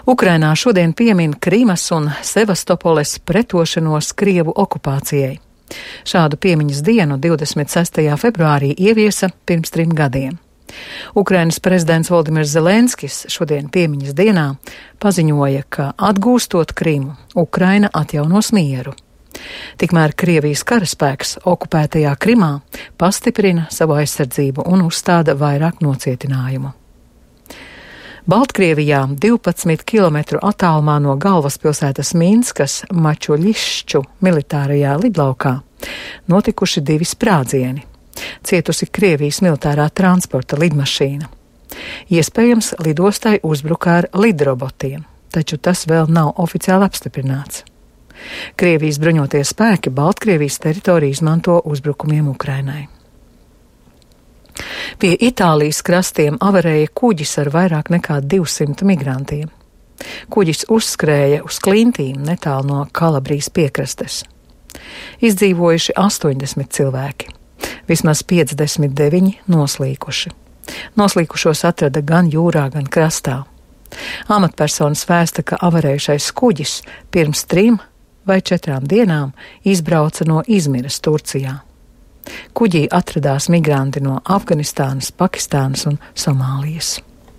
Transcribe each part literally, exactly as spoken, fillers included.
Ukrainā šodien piemin Krimas un Sevastopoles pretošanos Krievu okupācijai. Šādu piemiņas dienu divdesmit sestajā februārī ieviesa pirms trim gadiem. Ukrainas prezidents Voldimirs Zelenskis šodien piemiņas dienā paziņoja, ka atgūstot Krimu, Ukraina atjaunos mieru. Tikmēr Krievijas karaspēks okupētajā Krimā pastiprina savu aizsardzību un uzstāda vairāk nocietinājumu. Baltkrievijā divpadsmit kilometru attālumā no galvaspilsētas Minskas Mačuļišķu militārajā lidlaukā notikuši divi sprādzieni. Cietusi Krievijas militārā transporta lidmašīna. Iespējams, lidostai uzbruka ar lidrobotiem, taču tas vēl nav oficiāli apstiprināts. Krievijas bruņotie spēki Baltkrievijas teritoriju izmanto uzbrukumiem Ukrainai. Pie Itālijas krastiem avarēja kuģis ar vairāk nekā divsimt migrantiem. Kuģis uzskrēja uz klintīm netālu no Kalabrijas piekrastes. Izdzīvojuši astoņdesmit cilvēki, vismaz piecdesmit deviņi noslīkuši. Noslīkušos atrada gan jūrā, gan krastā. Amatpersonas vēsta, ka avarējušais kuģis pirms trim vai četrām dienām izbrauca no Izmiras, Turcijā. Kuģī atradās migranti no Afganistānas, Pakistānas un Somālijas.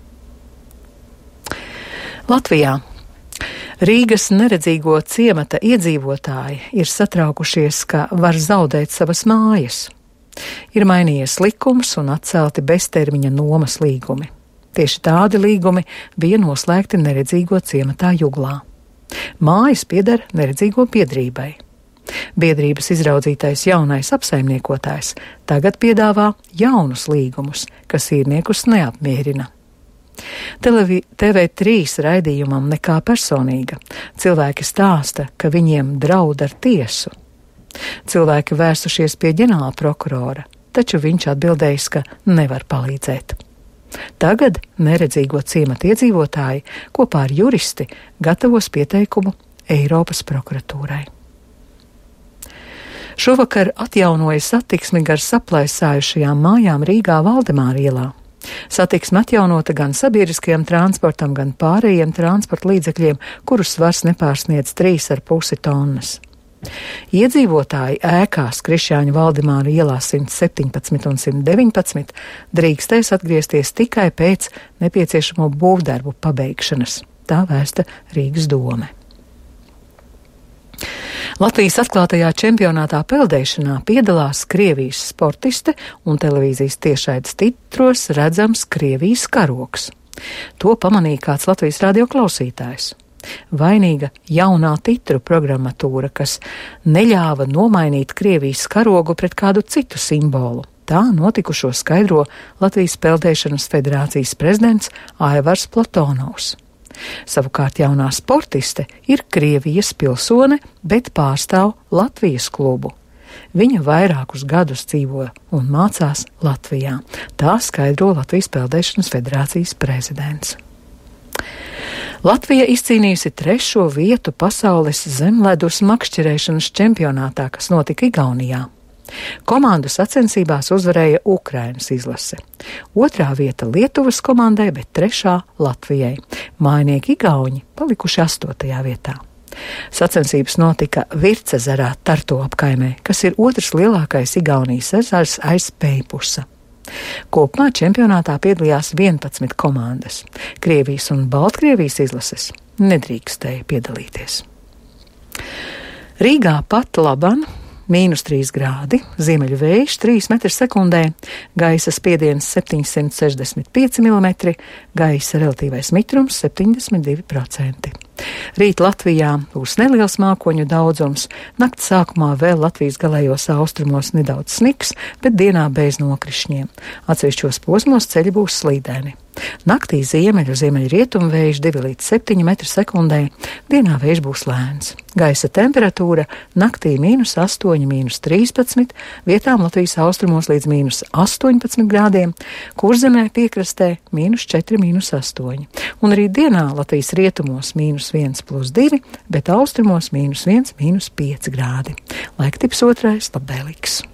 Latvijā Rīgas neredzīgo ciemata iedzīvotāji ir satraukušies, ka var zaudēt savas mājas. Ir mainījies likums un atcelti beztermiņa nomas līgumi. Tieši tādi līgumi bija noslēgti neredzīgo ciematā Juglā. Mājas pieder neredzīgo biedrībai. Biedrības izraudzītais jaunais apsaimniekotājs tagad piedāvā jaunus līgumus, kas īrniekus neapmierina. Televi, T V trīs raidījumam Nekā personīga cilvēki stāsta, ka viņiem draud ar tiesu. Cilvēki vērsušies pie ģenerāla prokurora, taču viņš atbildējis, ka nevar palīdzēt. Tagad neredzīgo ciemata iedzīvotāji kopā ar juristi gatavos pieteikumu Eiropas prokuratūrai. Šovakar atjaunoja satiksmi gar saplaisājušajām mājām Rīgā Valdemāra ielā. Satiksme atjaunota gan sabiedriskajam transportam, gan pārējiem transporta līdzekļiem, kurus svars nepārsniedz trīs ar pusi tonnas. Iedzīvotāji ēkās Krišjāņu Valdemāra ielā simt septiņpadsmit un simt deviņpadsmit drīkstēs atgriezties tikai pēc nepieciešamo būvdarbu pabeigšanas. Tā vēsta Rīgas dome. Latvijas atklātajā čempionātā peldēšanā piedalās Krievijas sportiste un televīzijas tiešraides titros redzams Krievijas karogs. To pamanīja kāds Latvijas radio klausītājs. Vainīga jaunā titru programmatūra, kas neļāva nomainīt Krievijas karogu pret kādu citu simbolu. Tā notikušo skaidro Latvijas peldēšanas federācijas prezidents Aivars Platonovs. Savukārt jaunā sportiste ir Krievijas pilsone, bet pārstāv Latvijas klubu. Viņa vairākus gadus dzīvo un mācās Latvijā. Tā skaidro Latvijas peldēšanas federācijas prezidents. Latvija izcīnījusi trešo vietu pasaules zemledus makšķerēšanas čempionātā, kas notika Igaunijā. Komandu sacensībās uzvarēja Ukrainas izlase. Otrā vieta Lietuvas komandai, bet trešā Latvijai. Mājnieki Igauņi palikuši astotajā vietā. Sacensības notika Vircezerā Tartu apkaimē, kas ir otrs lielākais Igaunijas ezers aiz Peipusa. Kopumā čempionātā piedalījās vienpadsmit komandas. Krievijas un Baltkrievijas izlases nedrīkstēja piedalīties. Rīgā pat laban mīnus trīs grādi, ziemeļu vējš trīs metri sekundē, gaisa spiediens septiņsimt sešdesmit pieci milimetri, gaisa relatīvais mitrums septiņdesmit divi procenti. Rīt Latvijā būs neliels mākoņu daudzums, nakts sākumā vēl Latvijas galējos austrumos nedaudz sniks, bet dienā bez nokrišņiem. Atsevišķos posmos ceļi būs slīdēni. Naktī ziemeļu ziemeļu rietumu vējš divi līdz septiņi metri sekundē, dienā vējš būs lēns. Gaisa temperatūra naktī mīnus astoņi, mīnus trīspadsmit, vietām Latvijas austrumos līdz mīnus astoņpadsmit grādiem, Kurzemē piekrastē mīnus četri, mīnus astoņi. Un arī dienā Latvijas rietumos mīnus viens plus divi, bet austrumos mīnus viens, mīnus pieci grādi. Laiktips otrais labvēlīgs.